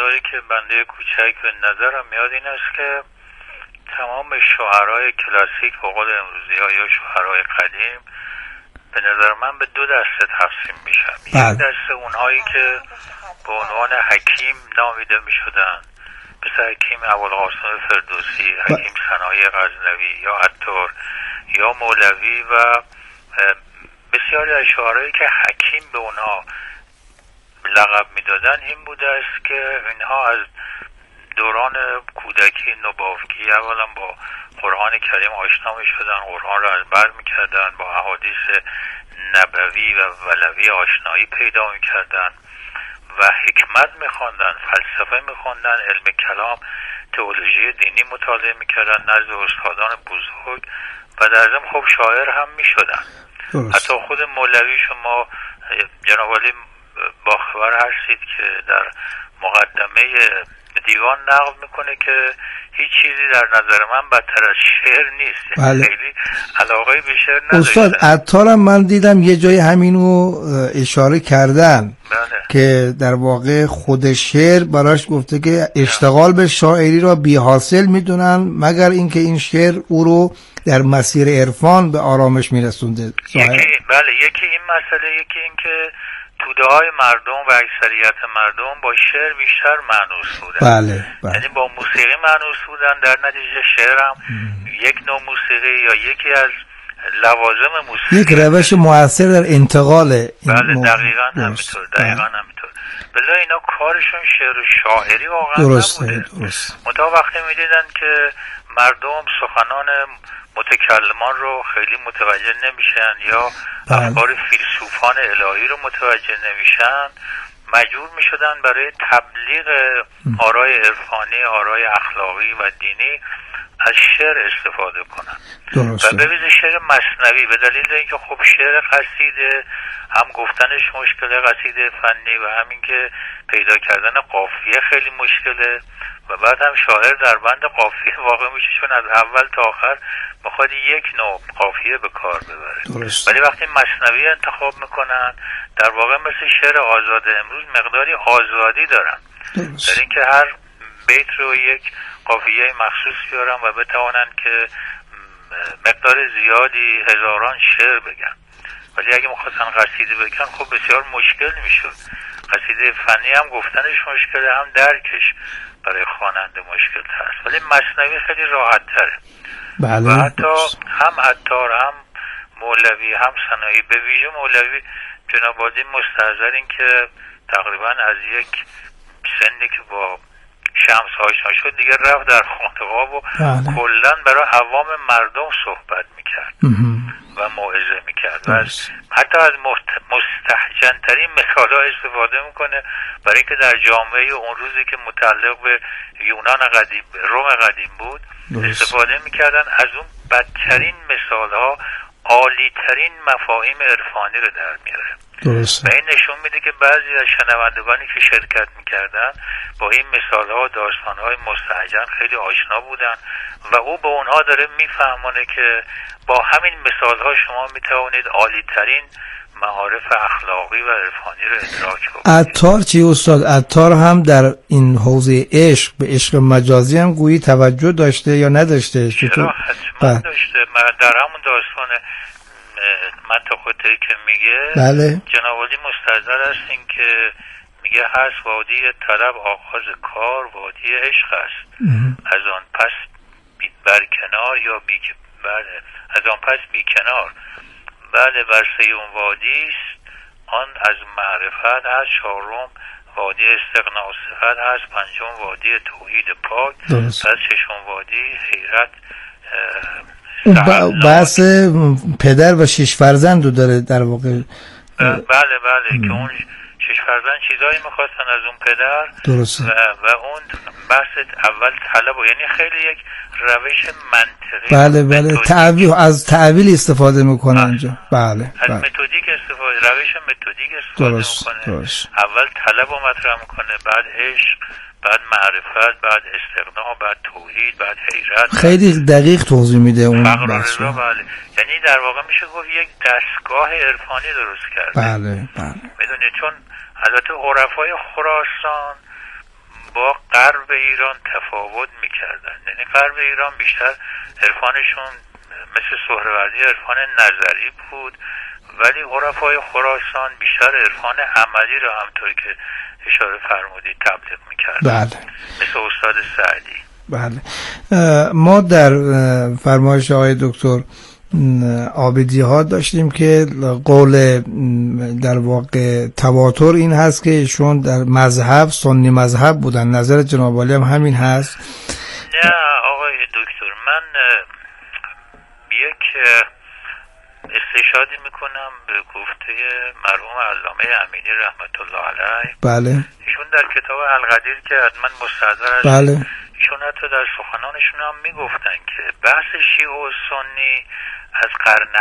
مقداری که بنده کوچک به نظرم میاد این است که تمام شاعرای کلاسیک به قول امروزی ها یا شاعرای قدیم به نظر من به دو دسته تقسیم میشن. یک دسته اونهایی که به عنوان حکیم نامیده میشدن، مثل حکیم ابوالقاسم فردوسی، حکیم سنایی غزنوی یا عطار یا مولوی و بسیاری از شاعرایی که حکیم به اونها لقب میدادن این بوده است که اینها از دوران کودکی نوباوگی اولا با قرآن کریم آشنا میشدن، قرآن را از بر میکردن، با احادیث نبوی و ولوی آشنایی پیدا میکردن و حکمت میخواندن، فلسفه میخواندن، علم کلام، تئولوژی دینی مطالعه میکردن نزد استادان بزرگ و در ضمن خب شاعر هم میشدن. حتی خود مولوی شما جناب عالی باخبر هستید که در مقدمه دیوان نقل میکنه که هیچ چیزی در نظر من بدتر از شعر نیست. بله. خیلی علاقه به شعر نداشتن. استاد عطارم من دیدم یه جای همینو اشاره کردن. بله. که در واقع خود شعر براش گفته که اشتغال به شاعری را بی حاصل میدونن مگر اینکه این شعر او رو در مسیر عرفان به آرامش میرسونده. بله، یکی این مسئله، یکی این که توده های مردم و اکثریت مردم با شعر بیشتر مانوس بودن. بله. یعنی با موسیقی مانوس بودن، در نتیجه شعر هم یک نوع موسیقی یا یکی از لوازم موسیقی، یک روش مؤثر در انتقال. بله دقیقاً همینطور. بله اینا کارشون شعر و شاعری واقعا نبوده. منتها وقتی میدیدن که مردم سخنان متکلمان رو خیلی متوجه نمیشن یا افکار فیلسوفان الهی رو متوجه نمیشن، مجبور میشدن برای تبلیغ آرای عرفانی، آرای اخلاقی و دینی از شعر استفاده کنن. و ببینید شعر مثنوی به دلیل اینکه خب شعر قصیده هم گفتنش مشکله، قصیده فنی، و همین که پیدا کردن قافیه خیلی مشکله و بعد هم شاعر در بند قافیه واقع میشه چون از اول تا آخر میخواد یک نوع قافیه به کار ببره. ولی وقتی مثنوی انتخاب میکنن در واقع مثل شعر آزاد امروز مقداری آزادی دارن در اینکه هر بیت رو یک قافیه مخصوص بیارن و بتوانن که مقدار زیادی هزاران شعر بگن. ولی اگه میخواستن قصیده بگن خب بسیار مشکل میشد. قصیده فنی هم گفتنش مشکله، هم درکش برای خواننده مشکل هست. ولی مثنوی خیلی راحت تره. بله. و حتی هم عطار هم مولوی هم سنایی، به ویژه مولوی جناب عالی مستحضرین که تقریبا از یک سنی که با شمس آشنا شد دیگه رفت در خانقاه و کلا برای عوام مردم صحبت میکرد و موعظه میکرد و حتی از مستحجن‌ترین مثال‌ها استفاده میکنه برای اینکه در جامعه اون روزی که متعلق به یونان قدیم، روم قدیم بود استفاده میکردن از اون بدترین مثال‌ها عالی‌ترین مفاهیم عرفانی رو در میاره. درسته. و این نشون میده که بعضی از شنوندگانی که شرکت میکردن با این مثالها و داستانهای مستهجن خیلی آشنا بودن و او به اونها داره میفهمونه که با همین مثالها شما میتوانید عالیترین معارف اخلاقی و عرفانی رو ادراک کنید. عطار چی استاد؟ عطار هم در این حوزه عشق به عشق مجازی هم گویی توجه داشته یا نداشته؟ چرا حتما داشته. در همون داستان منطقه که میگه بله. جناب عالی مستحضر هستین که میگه هست وادی طلب آغاز کار وادی عشق است. از آن پس برکنار یا بله از آن پس بیکنار. بله برسه اون وادی است آن از معرفت هست. چهارم وادی استغنا صفت هست. پنجم وادی توحید پاک. پس ششم وادی حیرت. بحث پدر و 6 فرزند رو داره در واقع. بله که اون 6 فرزند چیزایی میخواستن از اون پدر. درسته. و اون بحث اول طلب یعنی خیلی یک روش منطقی. بله از تعویل استفاده میکنه اینجا. بله از متدیک استفاده، روش متدیک استفاده میکنه. اول طلب رو مطرح میکنه، بعد عشق، بعد معرفت، بعد استغنا، بعد توحید، بعد حیرت. خیلی دقیق توضیح میده اون بحث. بله یعنی در واقع میشه گفت یک دستگاه عرفانی درست کرده. بله میدونید چون البته عرفای خراسان با غرب ایران تفاوت میکردن. یعنی غرب ایران بیشتر عرفانشون مثل سهروردی عرفان نظری بود، ولی عرفای خراسان بیشتر عرفان عملی رو همطور که اشاره فرمودید تبلیغ میکردن. بله. مثل استاد سعدی. بله. ما در فرمایش آقای دکتر عابدی ها داشتیم که قول در واقع تواتر این هست که ایشون در مذهب سنی مذهب بودن. نظر جناب عالی هم همین هست؟ نه آقای دکتر، من یک استشهادی میکنم به گفته مرحوم علامه امینی رحمت الله علیه. بله. ایشون در کتاب القدیر که حتما مستحضر است، بله. ایشون حتی در سخنانشون هم میگفتن که بحث شیعه و سنی از قرن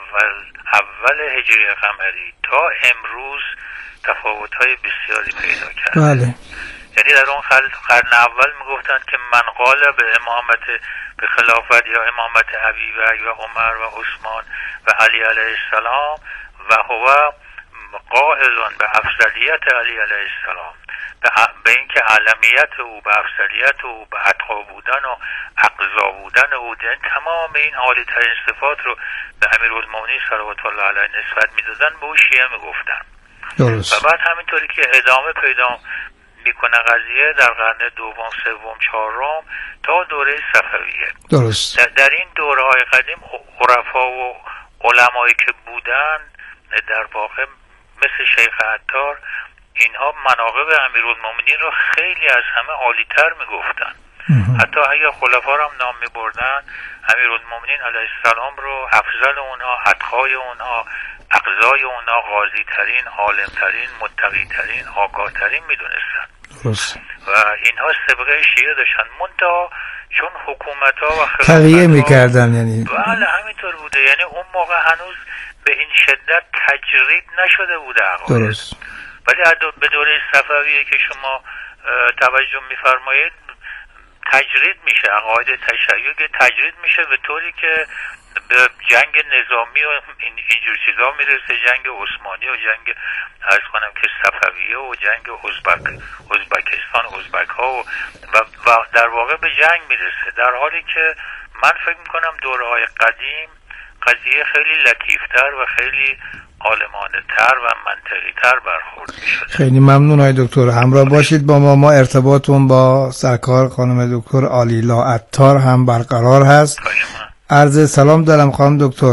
اول هجری قمری تا امروز تفاوت‌های بسیاری پیدا کرد. بله. یعنی در اون قرن اول میگفتن که من قال به امامت به خلافت یا امامت ابوبکر و عمر و عثمان و علی علیه السلام و هو قائل به افضلیت علی علیه السلام، به اینکه علمیت او، به افضلیت او، به اتقا بودن و اقضا بودن او، تمام این عالی ترین صفات رو به امیرالمومنین صلوات الله علیه نسبت میدادن، به او شیعه میگفتن. درست. و بعد همینطوری که ادامه پیدا میکنه قضیه در قرن دوم، سوم، چهارم تا دوره صفویه. درست. در این دوره‌های قدیم عرفا و علمایی که بودن در واقع مثل شیخ عطار، اینها مناقب امیرالمومنین رو خیلی از همه عالی‌تر میگفتن. حتی اگه خلفا رو هم نام میبردن، امیرالمومنین علیه السلام رو افضل اونها، اتقای اونها، اقضای اونها، غازی ترین، عالم ترین، متقی ترین، آگاه ترین میدونستن. و اینها سابقه شیعه داشتن، منتها چون حکومت ها و خلافت تغییر میکردن. یعنی بله همینطور بوده. یعنی اون موقع هنوز به این شدت تجرید نشده بوده عقاید. درست. ولی به دوره صفویه که شما توجه میفرمایید تجرید میشه، عقاید تشیع تجرید میشه به طوری که به جنگ نظامی و اینجور چیزا میرسه، جنگ عثمانی و جنگ عرض کنم که صفویه و جنگ ازبکستان، ازبک ها و در واقع به جنگ میرسه، در حالی که من فکر میکنم دوره های قدیم قضیه خیلی لطیفتر و خیلی عالمانه تر و منطقی تر برخورد میشد. خیلی ممنون های دکتر، همراه باشید با ما ارتباطون با سرکار خانم دکتر عالیلا عطار هم برقرار هست. عرض سلام دارم خانم دکتر.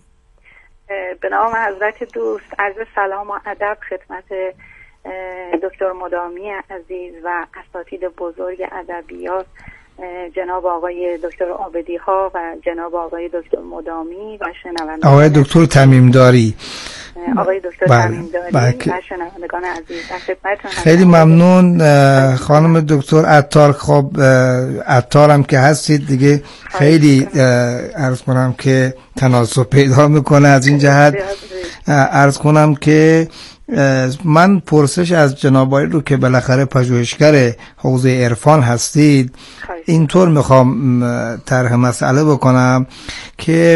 به نام حضرت دوست عرض سلام و ادب خدمت دکتر مدامی عزیز و اساتید بزرگ ادبیات جناب آقای دکتر عابدی ها و جناب آقای دکتر مدامی و شنوندگان آقای دکتر تمیمداری. آقای دکتر تمیمداری و شنوندگان عزیز در خدمتتون. خیلی ممنون خانم دکتر عطار. خب عطار هم که هستید دیگه خیلی عرض کنم که تناسب پیدا میکنه از این جهت. عرض کنم که من پرسش از جناب عالی رو که بالاخره پژوهشگر حوزه عرفان هستید اینطور میخوام طرح مسئله بکنم که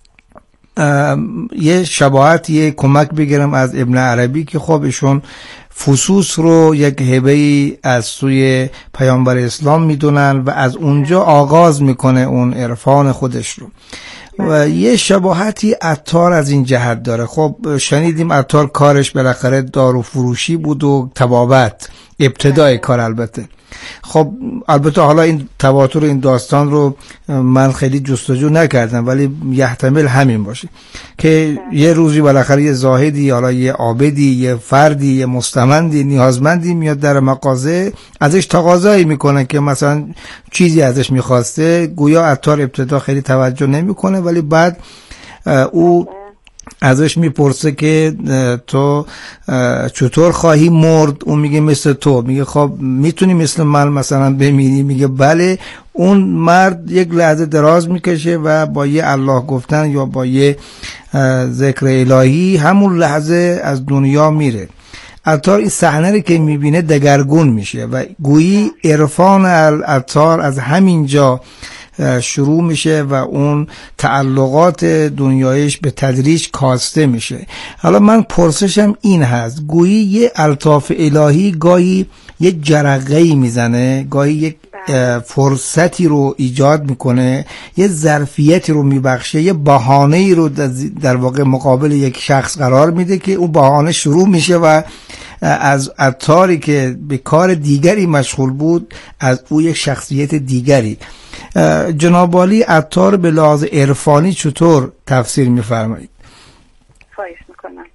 یه شباهت، یه کمک بگیرم از ابن عربی که خب ایشون فصوص رو یک هبه‌ای از سوی پیامبر اسلام میدونن و از اونجا آغاز میکنه اون عرفان خودش رو و یه شباهتی عطار از این جهت داره. خب شنیدیم عطار کارش بالاخره دارو فروشی بود و طبابت، ابتدای کار البته. خب البته حالا این تواتر این داستان رو من خیلی جستجو نکردم ولی یحتمل همین باشه که یه روزی بالاخره یه زاهدی، حالا یه عابدی، یه فردی، یه مستمندی، نیازمندی میاد در مغازه ازش تقاضایی میکنه که مثلا چیزی ازش میخواسته. گویا عطار ابتدا خیلی توجه نمیکنه ولی بعد او ازش میپرسه که تو چطور خواهی مرد؟ اون میگه مثل تو. میگه خب میتونی مثل من مثلا بمیری؟ میگه بله. اون مرد یک لحظه دراز میکشه و با یه الله گفتن یا با یه ذکر الهی همون لحظه از دنیا میره. عطار این صحنه رو که میبینه دگرگون میشه و گویی عرفان عطار از همین جا شروع میشه و اون تعلقات دنیایش به تدریج کاسته میشه. حالا من پرسشم این هست، گویی یه الطاف الهی گاهی یک جرقه‌ای میزنه، گاهی یک فرصتی رو ایجاد میکنه، یه ظرفیتی رو میبخشه، یه بهانه‌ای رو در واقع مقابل یک شخص قرار میده که اون بهانه شروع میشه و از عطاری که به کار دیگری مشغول بود از او یک شخصیت دیگری. جناب عالی عطار به لحاظ عرفانی چطور تفسیر میفرمایید؟ خواهش میکنم.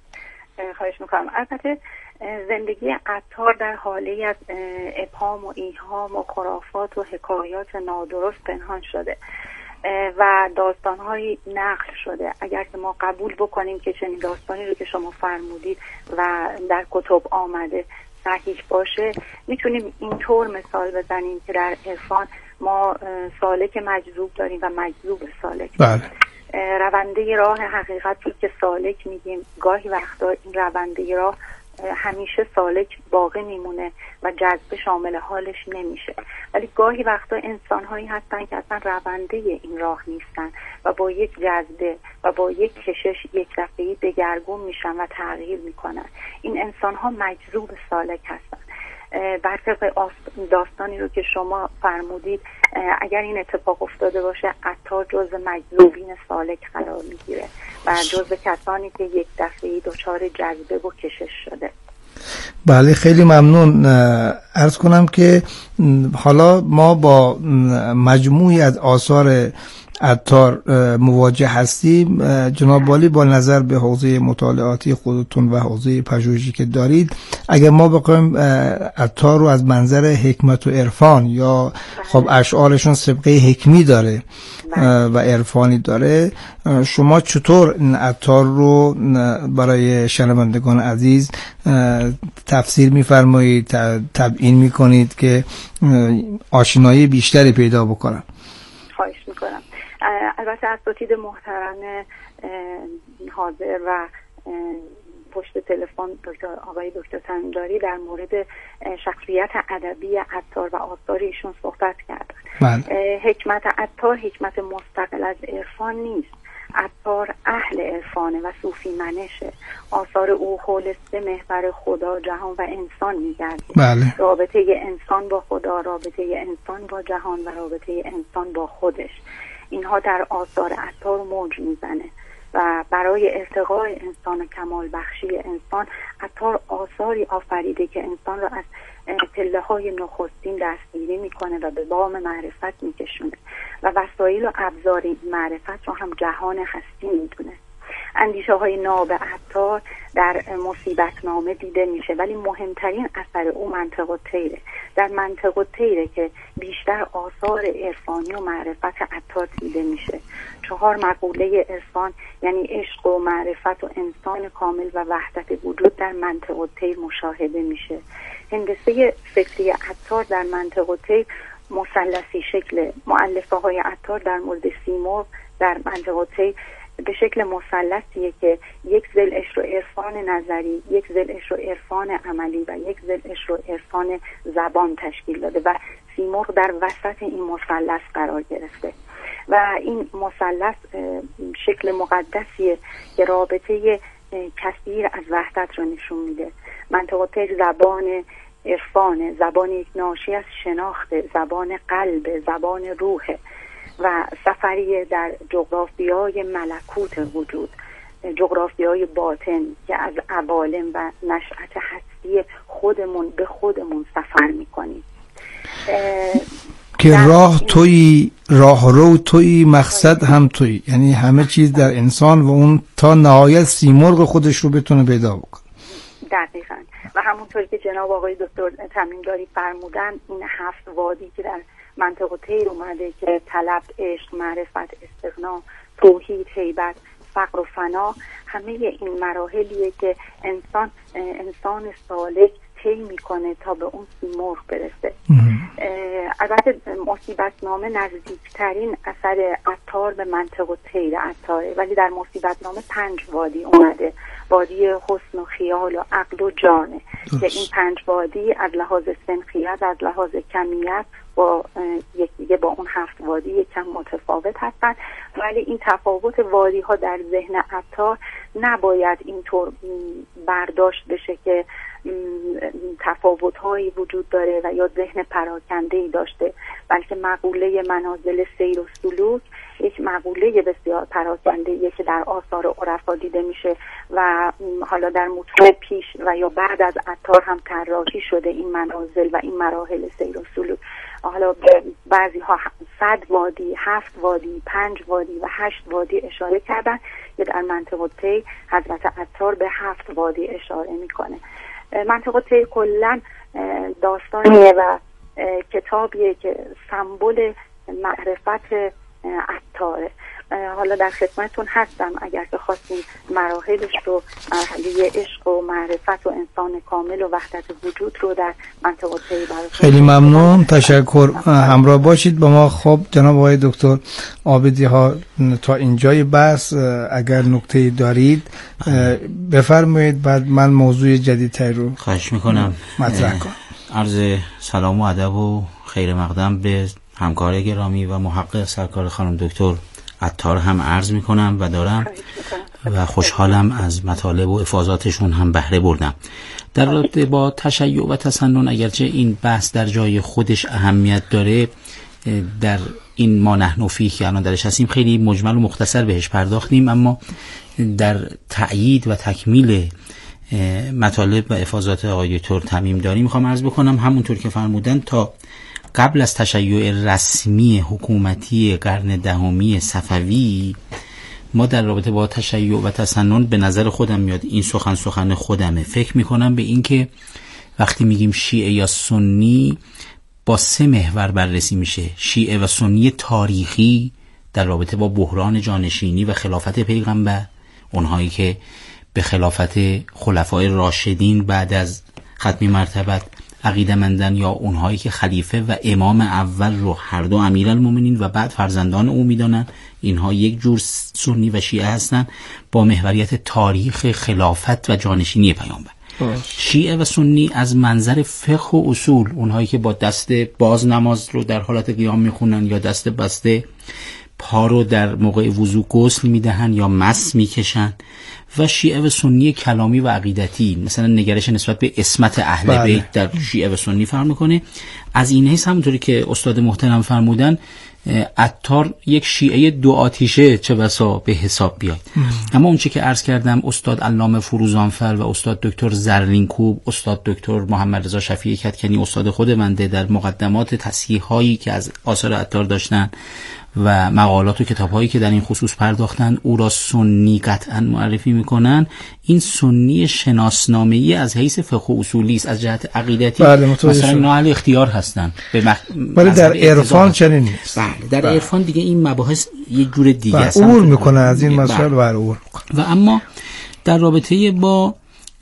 البته زندگی عطار در حاله از ابهام و ایهام و خرافات و حکایات نادرست پنهان شده و داستان‌های نقل شده. اگر که ما قبول بکنیم که چنین داستانی رو که شما فرمودید و در کتب آمده صحیح باشه، میتونیم اینطور مثال بزنیم که در عرفان ما سالک مجذوب داریم و مجذوب سالک. بله. رونده راه حقیقت رو که سالک میگیم، گاهی وقتا این رونده راه همیشه سالک باقی میمونه و جذبه شامل حالش نمیشه، ولی گاهی وقتا انسان‌هایی هستن که اصلا رونده این راه نیستن و با یک جذبه و با یک کشش یک دفعه‌ای دگرگون میشن و تغییر میکنن. این انسان‌ها مجذوب سالک هستن. برطبق داستانی رو که شما فرمودید، اگر این اتفاق افتاده باشه، عطار جزو مجذوبین سالک قرار میگیره و جزو کسانی که یک دفعه‌ای دچار جذبه و کشش شده. بله، خیلی ممنون. عرض کنم که حالا ما با مجموعی از آثار عطار مواجه هستیم. جناب والی با نظر به حوزه مطالعاتی خودتون و حوزه پژوهشی که دارید، اگر ما بخوایم عطار رو از منظر حکمت و عرفان، یا خب اشعارشون سبقه حکمی داره و عرفانی داره، شما چطور این عطار رو برای شنوندگان عزیز تفسیر می‌فرمایید، تبیین می‌کنید که آشنایی بیشتری پیدا بکنن؟ خواهش می‌کنم. البته اساتید محترم حاضر و پشت تلفن آقای دکتر تمیمداری در مورد شخصیت ادبی عطار و آثار ایشون صحبت کردن. حکمت عطار حکمت مستقل از عرفان نیست. عطار اهل عرفانه و صوفی منشه. آثار او حول سه محور خدا، جهان و انسان میگرده. رابطه انسان با خدا، رابطه انسان با جهان و رابطه انسان با خودش. اینها در آثار عطار موج میزنه و برای ارتقاء انسان و کمال بخشی انسان، عطار آثاری آفریده که انسان را از پله های نخستین دستگیری میکنه و به بام معرفت میکشونه و وسایل و ابزار معرفت رو هم جهان هستی میدونه. اندیشه های ناب عطار در مصیبت نامه دیده میشه، ولی مهمترین اثر او منطق الطیره. در منطق الطیره که بیشتر آثار عرفانی و معرفت عطار دیده میشه. 4 مقوله عرفان یعنی عشق و معرفت و انسان کامل و وحدت وجود در منطق الطیر مشاهده میشه. هندسه فکری عطار در منطق الطیر مثلثی شکل. مؤلفه های عطار در مورد سیمرغ در منطق الطیر به شکل مثلثیه که یک ضلعش رو عرفان نظری، یک ضلعش رو عرفان عملی و یک ضلعش رو عرفان زبان تشکیل داده و سیمرغ در وسط این مثلث قرار گرفته و این مثلث شکل مقدسیه که رابطه کثیر از وحدت رو نشون میده. منطق الطیر زبان عرفان، زبان یک ناشی از شناخت، زبان قلب، زبان روح و سفری در جغرافیای ملکوت وجود، جغرافیای باطن که از عوالم و نشأت هستی خودمون به خودمون سفر میکنیم که راه تویی، راه رو تویی، مقصد هم تویی. یعنی همه چیز در انسان و اون تا نهایت سیمرغ خودش رو بتونه پیدا بکنه. دقیقاً. و همونطوری که جناب آقای دکتر تمیمداری فرمودن، این 7 وادی که در منطق الطیر اومده که طلب، عشق، معرفت، استغنا، توحید، هیبت، فقر و فنا، همه این مراحلیه که انسان سالک طی میکنه تا به اون سیمرغ برسه. البته مصیبت نامه نزدیکترین اثر عطار به منطق الطیر عطاره، ولی در مصیبت نامه 5 وادی اومده. وادی حسن و خیال و عقل و جانه که این 5 وادی از لحاظ سنخیت، از لحاظ کمیت با یکیه با اون 7 وادی یکم متفاوت هستن، ولی این تفاوت وادی ها در ذهن عطار نباید اینطور برداشت بشه که تفاوت‌هایی وجود داره و یا ذهن پراکنده‌ای داشته، بلکه مقوله منازل سیر و سلوک یک مقوله بسیار پراکنده‌ایه که در آثار عرفا دیده میشه و حالا در متون پیش و یا بعد از عطار هم طراحی شده این منازل و این مراحل سیر و سلوک. حالا بعضی ها 100 وادی، 7 وادی، 5 وادی و 8 وادی اشاره کردن، که در منطقه طی حضرت عطار به 7 وادی اشاره میکنه. منطقه طی کلا داستانیه و کتابیه که سمبل معرفت عطاره. حالا در خدمتتون هستم اگر که خواستین مراحلش رو، مرحله عشق و معرفت و انسان کامل و وحدت وجود رو در منطقه طی براتون. خیلی ممنون، تشکر. همراه باشید با ما. خب جناب آقای دکتر عابدی ها، تا اینجای بحث اگر نکته‌ای دارید بفرمایید، بعد من موضوع جدیدتری رو خواهش میکنم مطرح کنم. عرض سلام و ادب و خیر مقدم به همکار گرامی و محقق سرکار خانم دکتر عطار هم عرض میکنم و دارم و خوشحالم از مطالب و افاضاتشون هم بهره بردم. در رابطه با تشیع و تسنن، اگرچه این بحث در جای خودش اهمیت داره، در این ما نحن فیه که الان درش هستیم خیلی مجمل و مختصر بهش پرداختیم، اما در تأیید و تکمیل مطالب و افاضات آقای دکتر تمیمداری میخوام عرض بکنم. همونطور که فرمودن تا قبل از تشیع رسمی حکومتی قرن دهمی صفوی، ما در رابطه با تشیع و تسنن، به نظر خودم میاد این سخن خودمه، فکر میکنم به این که وقتی میگیم شیعه یا سنی با 3 محور بررسی میشه: شیعه و سنی تاریخی در رابطه با بحران جانشینی و خلافت پیغمبر، اونهایی که به خلافت خلفای راشدین بعد از ختمی مرتبت عقیده مندن، یا اونهایی که خلیفه و امام اول رو هر دو امیرالمومنین و بعد فرزندان او میدانن، اینها یک جور سنی و شیعه هستن با محوریت تاریخ خلافت و جانشینی پیامبر. شیعه و سنی از منظر فقه و اصول، اونهایی که با دست باز نماز رو در حالت قیام میخونن یا دست بسته پا رو در موقع وضو غسل میدهن یا مس میکشن، و شیعه و سنی کلامی و عقیدتی، مثلا نگرش نسبت به عصمت اهل بیت در شیعه و سنی فرق میکنه. از این حیث همونطوری که استاد محترم فرمودن، عطار یک شیعه 2 آتیشه چه بسا به حساب بیاد. اما اونچه که عرض کردم، استاد علامه فروزانفر و استاد دکتر زرینکوب، استاد دکتر محمد رضا شفیعی کدکنی، استاد خود منده، در مقدمات تصحیح هایی که از آثار عطار داشتن و مقالات و کتاب‌هایی که در این خصوص پرداختن، او را سنی قطعا معرفی میکنن. این سنی شناسنامه‌ای از حیث فقه و اصولی است، از جهت عقیدتی مثلا اینا اهل اختیار هستن، ولی در عرفان چنین نیست. در عرفان دیگه این مباحث یک جور دیگه است، عبور میکنه از این مسائل و عبور میکنه. و اما در رابطه با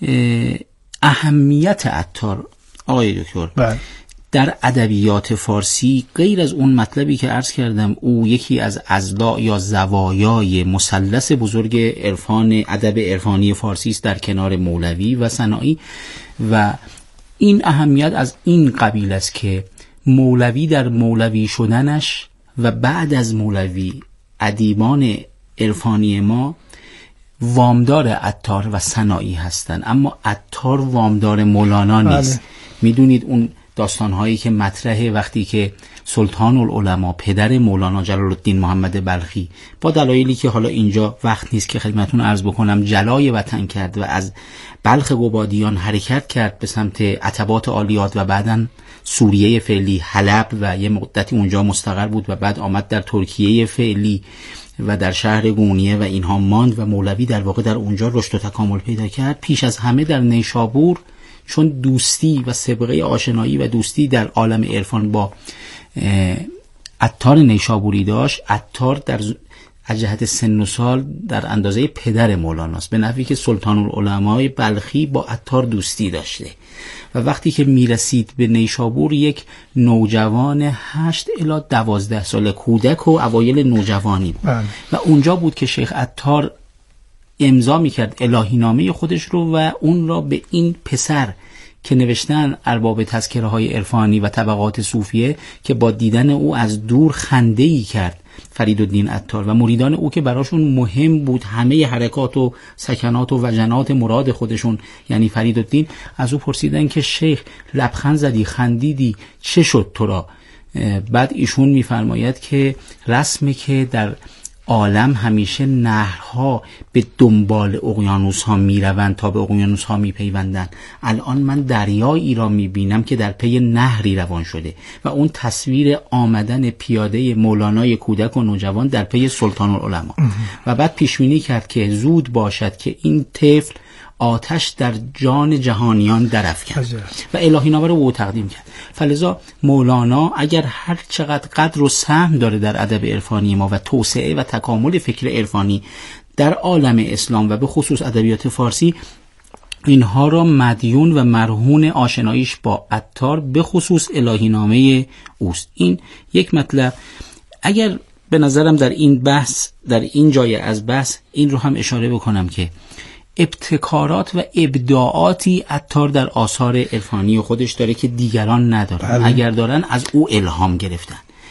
اهمیت عطار آقای دکتر، در ادبیات فارسی، غیر از اون مطلبی که عرض کردم، او یکی از اضلاع یا زوایای مثلث بزرگ عرفان، ادب عرفانی فارسی است، در کنار مولوی و سنایی. و این اهمیت از این قبیل است که مولوی در مولوی شدنش و بعد از مولوی ادیبان عرفانی ما وامدار عطار و سنایی هستند، اما عطار وامدار مولانا نیست. میدونید اون داستان‌هایی که مطرحه وقتی که سلطان العلماء، پدر مولانا جلال الدین محمد بلخی، با دلایلی که حالا اینجا وقت نیست که خدمتتون عرض بکنم، جلای وطن کرد و از بلخ قبادیان حرکت کرد به سمت عتبات عالیات و بعداً سوریه فعلی، حلب، و یه مدتی اونجا مستقر بود و بعد آمد در ترکیه فعلی و در شهر گونیه و اینها ماند و مولوی در واقع در اونجا رشد و تکامل پیدا کرد. پیش از همه در نیشابور، چون دوستی و سابقه آشنایی و دوستی در عالم عرفان با عطار نیشابوری داشت، عطار در از جهت سن و سال در اندازه پدر مولاناست، به نحوی که سلطان العلماء بلخی با عطار دوستی داشته و وقتی که میرسید به نیشابور یک نوجوان 8 الی 12 ساله، کودک و اوایل نوجوانی، و اونجا بود که شیخ عطار امضا میکرد الهینامه خودش رو و اون را به این پسر که نوشتن ارباب تذکره های عرفانی و طبقات صوفیه، که با دیدن او از دور خنده‌ای کرد فریدالدین عطار و مریدان او که براشون مهم بود همه حرکات و سکنات و وجنات مراد خودشون یعنی فریدالدین، از او پرسیدن که شیخ لبخند زدی، خندیدی، چه شد تو را؟ بعد ایشون میفرماید که رسمه که در عالم همیشه نهرها به دنبال اقیانوس‌ها میروند تا به اقیانوس‌ها میپیوندند. الان من دریایی را میبینم که در پی نهری روان شده و اون تصویر آمدن پیاده مولانای کودک و نوجوان در پی سلطان العلماء و بعد پیشبینی کرد که زود باشد که این طفل آتش در جان جهانیان درافکند و الهی نامه رو او تقدیم کرد. فلذا مولانا اگر هر چقدر قدر و سهم داره در ادب عرفانی ما و توسعه و تکامل فکر عرفانی در عالم اسلام و به خصوص ادبیات فارسی، اینها را مدیون و مرهون آشناییش با عطار به خصوص الهی نامه اوست. این یک مطلب. اگر به نظرم در این بحث، در این جای از بحث این رو هم اشاره بکنم که ابتکارات و ابداعاتی عطار در آثار عرفانی خودش داره که دیگران ندارن. اگر دارن از او الهام گرفتن.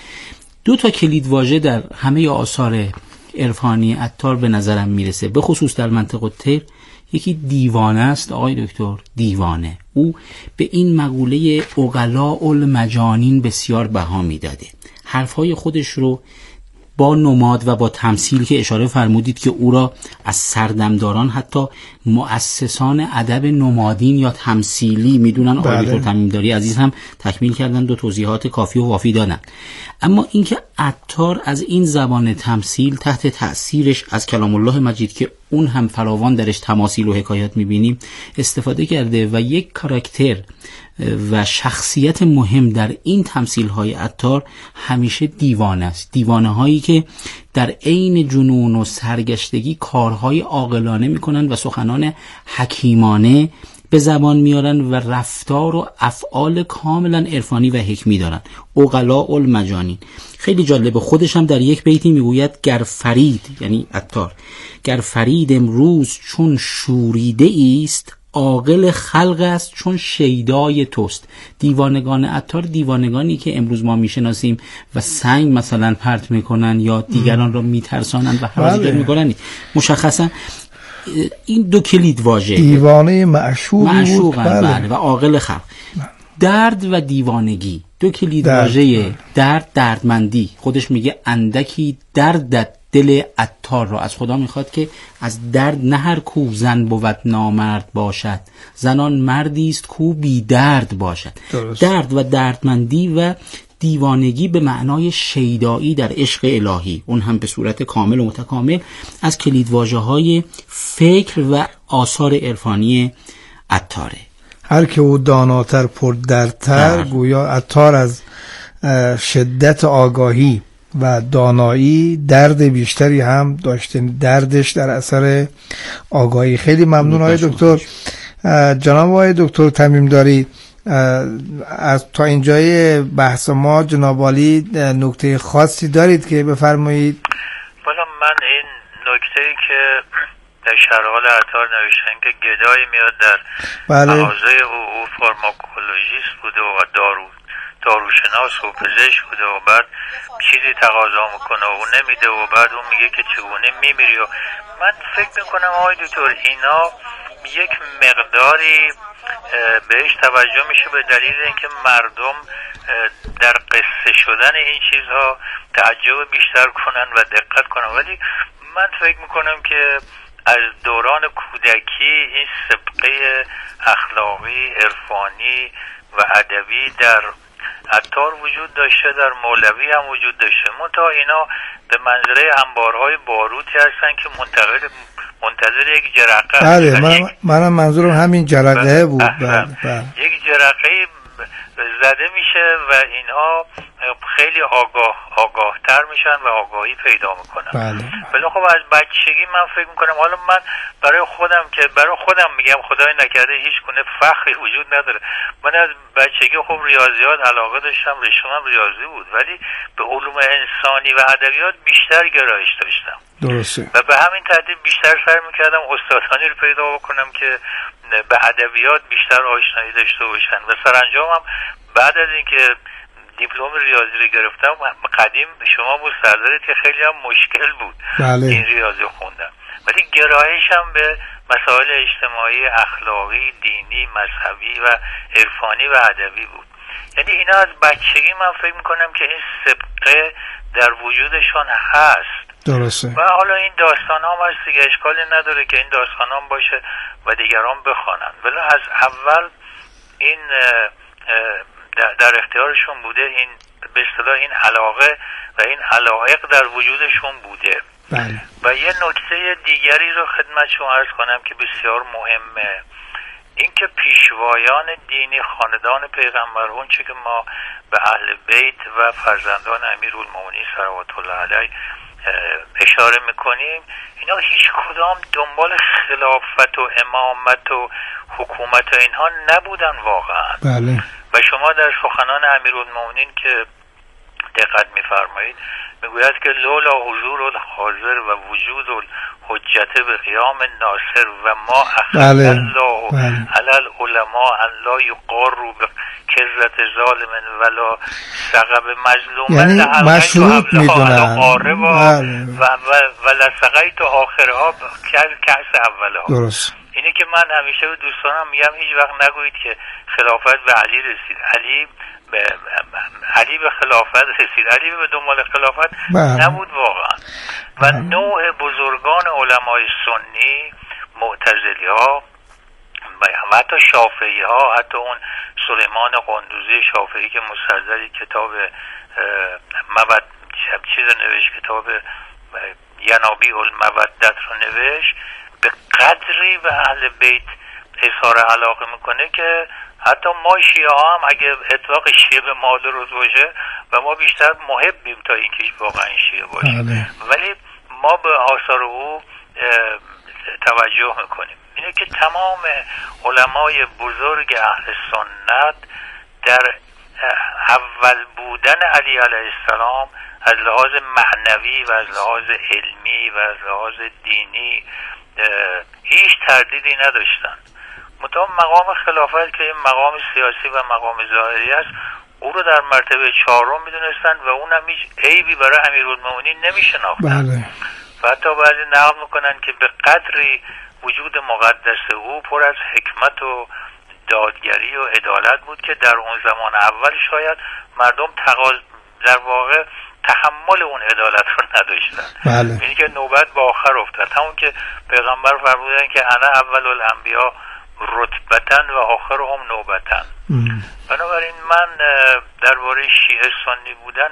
2 کلید واژه در همه آثار عرفانی عطار به نظرم میرسه، به خصوص در منطق الطیر. یکی دیوانه است آقای دکتر، دیوانه. او به این مقوله عقلاء المجانین بسیار بها میداده. حرفهای خودش رو با نماد و با تمثیل که اشاره فرمودید که او را از سردمداران حتی مؤسسان ادب نمادین یا تمثیلی میدونن. آقای دکتر تمیمداری عزیز هم تکمیل کردن، 2 توضیحات کافی و وافی دادن. اما اینکه عطار از این زبان تمثیل تحت تأثیرش از کلام الله مجید که اون هم فراوان درش تماثیل و حکایات میبینیم استفاده کرده و یک کاراکتر و شخصیت مهم در این تمثیل‌های عطار همیشه دیوانه است. دیوانه هایی که در عین جنون و سرگشتگی کارهای عاقلانه میکنن و سخنان حکیمانه به زبان میارن و رفتار و افعال کاملا عرفانی و حکمی دارن. عقلاء المجانین. خیلی جالبه، خودش هم در یک بیتی میگوید گر فرید، یعنی عطار، گر فرید امروز چون شوریده است، عاقل خلق است چون شیدای توست. دیوانگان عطار دیوانگانی که امروز ما میشناسیم و سنگ مثلا پرت میکنن یا دیگران را میترسانن و حراجگر میکنن، مشخصا این 2 کلید واژه، دیوانه معشوق و عاقل خلق. درد و دیوانگی 2 کلید واژه. درد، دردمندی. خودش میگه اندکی دردت دل عطار را. از خدا میخواد که از درد نه هر کو زن بود نامرد باشد، زنان مردی است کو بی درد باشد. درد و دردمندی و دیوانگی به معنای شیدایی در عشق الهی، اون هم به صورت کامل و متکامل، از کلیدواژه‌های فکر و آثار عرفانی عطاره. هر که او داناتر پردردتر، گویا عطار از شدت آگاهی و دانایی درد بیشتری هم داشته، دردش در اثر آگاهی. خیلی ممنون آقای دکتر. جناب آقای دکتر تمیمداری، از تا اینجای بحث ما جناب عالی نکته خاصی دارید که بفرمایید؟ والا من این نکته‌ای که در شرحال عطار نوشتن که گدایی میاد در مغازه او فارماکولوژیست بوده و داروشناس و پزشک بوده و بعد چیزی تقاضا میکنه و اون نمیده و بعد اون میگه که چگونه میمیری. و من فکر میکنم آقای دکتر اینا یک مقداری بهش توجه میشه به دلیل اینکه مردم در قصه شدن این چیزها تعجب بیشتر کنن و دقت کنن. ولی من فکر میکنم که از دوران کودکی این سابقه اخلاقی، عرفانی و ادبی در عطار وجود داشته، در مولوی هم وجود داشته. منتها اینا به منظره انبارهای باروتی هستن که منتظر یک جرقه. بله، منم منظورم همین جرقه بود. یک جرقه زده میشه و اینها خیلی آگاهتر میشن و آگاهی پیدا میکنن. ولی خب از بچگی من فکر میکنم، حالا من برای خودم میگم خدای نکرده هیچ گونه فخری وجود نداره. من از بچگی خب ریاضیات علاقه داشتم، رشته‌ام ریاضی بود، ولی به علوم انسانی و ادبیات بیشتر گرایش داشتم. درسته. و به همین ترتیب بیشتر سعی میکردم استادانی رو پیدا بکنم که به ادبیات بیشتر آشنایی داشته باشن و سرانجام هم بعد از اینکه دیپلم ریاضی رو گرفتم قدیم شما مستحضرید که خیلی هم مشکل بود این ریاضی خوندم، ولی گرایشم به مسائل اجتماعی، اخلاقی، دینی، مذهبی و عرفانی و ادبی بود. یعنی اینا از بچگی من فکر میکنم که این سبقه در وجودشان هست. درسته. و حالا این داستان هم هست دیگه، اشکالی نداره که این داستان هم باشه و دیگران بخوانن، ولی از اول این در اختیارشون بوده، این به اصطلاح این علاقه و این علایق در وجودشون بوده. بله. و یه نکته دیگری رو خدمت شما عرض کنم که بسیار مهمه، اینکه پیشوایان دینی خاندان پیغمبرون چه که ما به اهل بیت و فرزندان امیرالمومنین صلوات الله علیه اشاره میکنیم، اینا هیچ کدام دنبال خلافت و امامت و حکومت و اینها نبودن واقعا. بله. و شما در سخنان امیرالمومنین که دقت میفرمایید میگوید که لولا حضور الحاضر و وجود الحجت به قیام ناصر و ما اخذ الله علی العلماء ان لا یقاروا به کذرت ظالم ولا سقب مظلوم، یعنی مشروط میدونن و لسقیت آخرها کأس اولها. درست. اینه که من همیشه به دوستانم میگم هیچ وقت نگویید که خلافت به علی رسید، علی به خلافت رسید، علی به دنبال خلافت نبود واقعا. و نوع بزرگان علمای سنی، معتزلی ها و حتی شافعی ها، حتی اون سلیمان قندوزی شافعی که مستحضری کتاب چیز نوشت، کتاب ینابیع المودت رو نوشت، به قدری به اهل بیت اظهار علاقه میکنه که حتی ما شیعه هم اگه اطلاق شیعه به ما درست باشه و ما بیشتر محبیم تا اینکه واقعا شیعه باشیم، ولی ما به آثار او توجه میکنیم. اینه که تمام علمای بزرگ اهل سنت در اول بودن علی علیه السلام از لحاظ معنوی و از لحاظ علمی و از لحاظ دینی هیچ تردیدی نداشتن. مطابق مقام خلافت که این مقام سیاسی و مقام ظاهری است، او رو در مرتبه 4 میدونستن و اونم هیچ عیبی برای امیرالمومنین نمیشناختن. بله. و حتی بعضی نقل میکنن که به قدری وجود مقدس او پر از حکمت و دادگری و عدالت بود که در اون زمان اول شاید مردم در واقع تحمل اون عدالت رو نداشتن. بله. اینی که نوبت به آخر افتاد، همون که پیغمبر فرمودن که انا اول الانبیا رتبتن و آخرهم نوبتن. بنابراین من درباره شیعه سنی بودن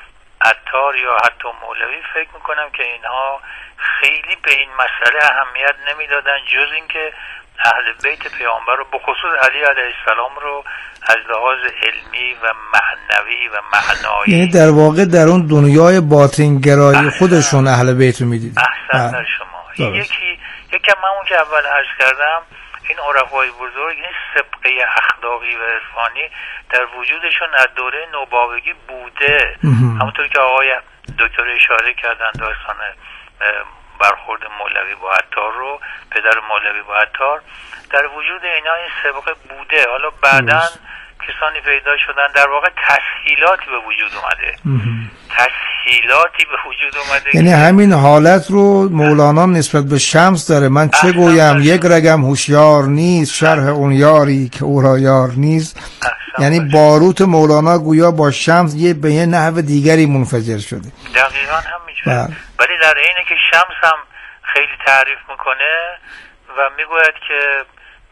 عطار یا حتی مولوی فکر میکنم که اینها خیلی به این مسئله اهمیت نمیدادن، جز اینکه اهل بیت پیامبر رو به خصوص علی علیه السلام رو از لحاظ علمی و معنوی و معنایی، یعنی در واقع در اون دنیای باطنگرایی خودشون اهل بیت رو میدید. احسن در شما. یکی همون که اول عرض کردم، این عرفای بزرگ این سبقه اخلاقی و عرفانی در وجودشون از دوره نوباوگی بوده. همونطور که آقای دکتر اشاره کردن داستان برخورد مولوی با عطار رو، پدر مولوی با عطار، در وجود اینا این سبقه بوده. حالا بعداً کسانی پیدا شدن، در واقع تسهیلاتی به وجود اومده. تسهیلاتی به وجود اومده، یعنی همین حالت رو مولانا نسبت به شمس داره. من چه گویم یک رگم هوشیار نیست، شرح اون یاری که او را یار نیست. یعنی باروت مولانا گویا با شمس به یه نحو دیگری منفجر شده. دقیقاً همینجوره. ولی در اینه که شمس هم خیلی تعریف میکنه و میگوید که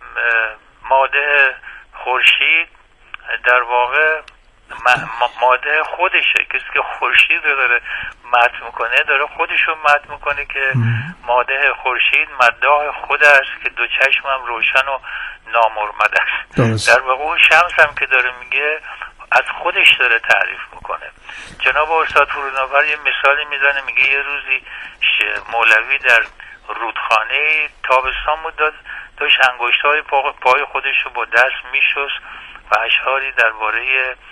ماده خورشید در واقع ماده خودشه. کسی که خورشید رو داره مدح میکنه داره خودشو مدح میکنه که ماده خورشید مداح خود است که دو چشمم روشن و نامرمد است. در واقع اون شمس هم که داره میگه از خودش داره تعریف میکنه. جناب استاد فرودنوفر یه مثالی میزنه، میگه یه روزی مولوی در رودخانه تابستان بود، داشت انگشتای پای خودش رو با دست میشست و اشعاری درباره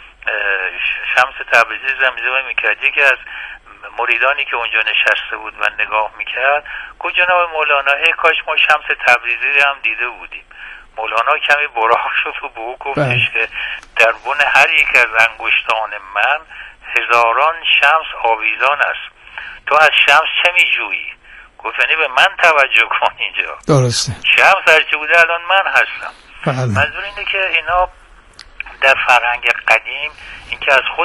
شمس تبریزی زمزمه میکرد. یکی از مریدانی که اونجا نشسته بود و نگاه میکرد گفت جناب مولانا ای کاش ما شمس تبریزی رو هم دیده بودیم. مولانا کمی براق شد و به او گفتش که در بن هر یک از انگشتان من هزاران شمس آویزان است، تو از شمس چه می جویی؟ گفت یعنی به من توجه کن اینجا. درسته. شمس هرچی بوده الان من هستم. منظور اینه که اینا در فرهنگ قدیم اینکه از خود